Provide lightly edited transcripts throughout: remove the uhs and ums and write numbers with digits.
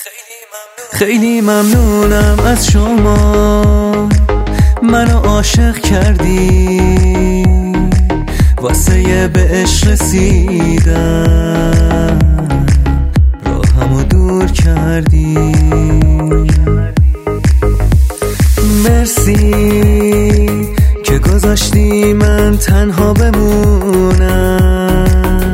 خیلی ممنونم از شما، منو عاشق کردی، واسه به عشق رسیدن راهمو دور کردی. مرسی که گذاشتی من تنها بمونم،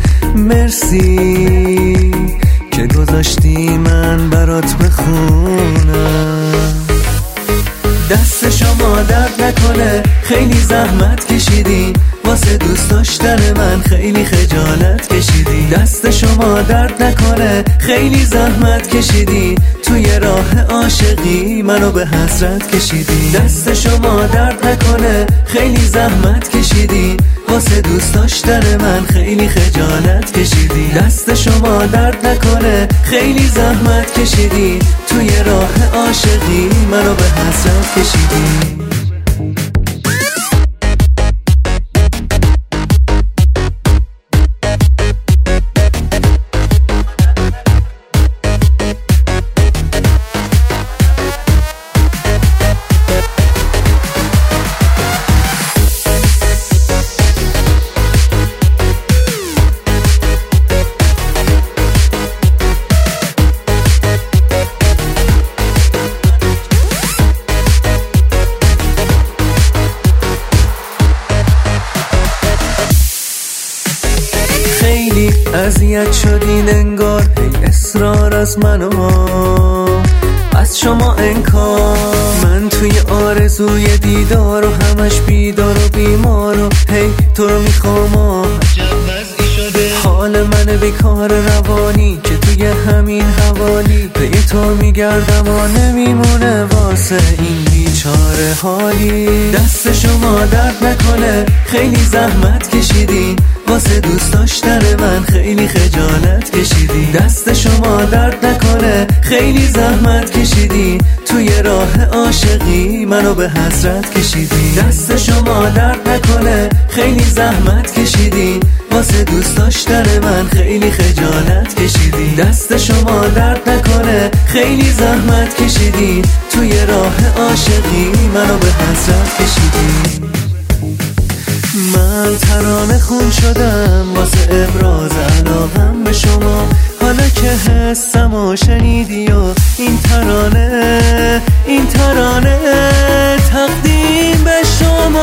مرسی که گذاشتی من برات بخونم. دست شما درد نکنه، خیلی زحمت کشیدی، واسه دوست داشتن من خیلی خجالت کشیدی. دست شما درد نکنه، خیلی زحمت کشیدی، توی راه عاشقی منو به حسرت کشیدی. دست شما درد نکنه، خیلی زحمت کشیدی، واسه دوست داشتن من خیلی خجالت کشیدی. دست شما درد نکنه، خیلی زحمت کشیدی، توی راه عاشقی منو به حسرت کشیدی. خیلی اذیت شدین انگار، هی اصرار از منو از شما انکار. من توی آرزوی دیدار و همش بیدار و بیمار و هی تو رو میخوام. حال من بیکار روانی که توی همین حوالی به تو میگردم و نمیمونه واسه این بیچاره حالی. دست شما درد نکنه، خیلی زحمت کشیدی، واسه دوست داشتن من خیلی خجالت کشیدی. دست شما درد نکنه، خیلی زحمت کشیدی، توی راه عاشقی منو به حسرت کشیدی. دست شما درد نکنه، خیلی زحمت کشیدی، واسه دوست داشتن من خیلی خجالت کشیدی. دست شما درد نکنه، خیلی زحمت کشیدی، توی راه عاشقی منو به حسرت کشیدی. من ترانه خون شدم واسه ابراز علاقم به شما، حالا که حسمو شنیدی و این ترانه تقدیم به شما.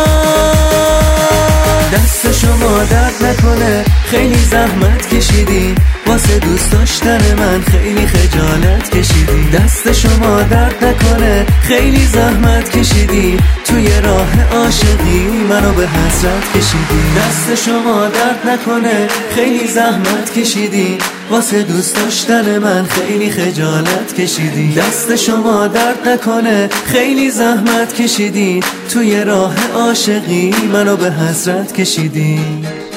دست شما درد نکنه، خیلی زحمت کشیدی، واسه دوست داشتن من خیلی خجالت کشیدی. دست شما درد نکنه، خیلی زحمت کشیدی، توی راه عاشقی منو به حسرت کشیدی. دست شما درد نکنه، خیلی زحمت کشیدی، واسه دوست داشتن من خیلی خجالت کشیدی. دست شما درد نکنه، خیلی زحمت کشیدی، توی راه عاشقی منو به حسرت کشیدی.